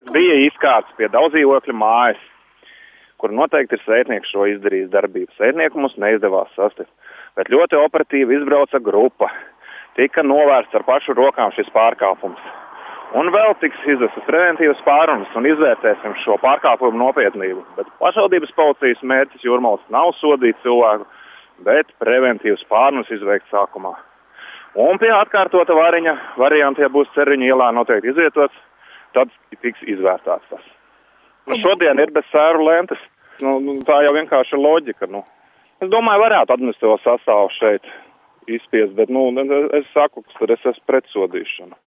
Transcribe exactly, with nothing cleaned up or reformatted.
Bija izkārts pie daudzdzīvokļu mājas, kur noteikti ir sētnieks šo izdarījis darbību. Sētnieku mums neizdevās sastipt, bet ļoti operatīvi izbrauca grupa. Tika novērsts ar pašu rokām šis pārkāpums. Un vēl tiks izvestas preventīvas pārunas un izvērtēsim šo pārkāpumu nopietnību. Bet pašvaldības policijas mērķis Jūrmalas nav sodīt cilvēku, bet preventīvas pārunas izveikt sākumā. Un pie atkārtota variņa varianti, ja būs Ceriņu ielā noteikti izvietots, tad tiks izvērtāts tas. Nu, šodien ir bez sēru lentes. Nu, tā jau vienkārši ir loģika. Nu. Es domāju, varētu administratīvo sastāvu šeit izspiest, bet nu, es saku, ka es esmu pret sodīšanu.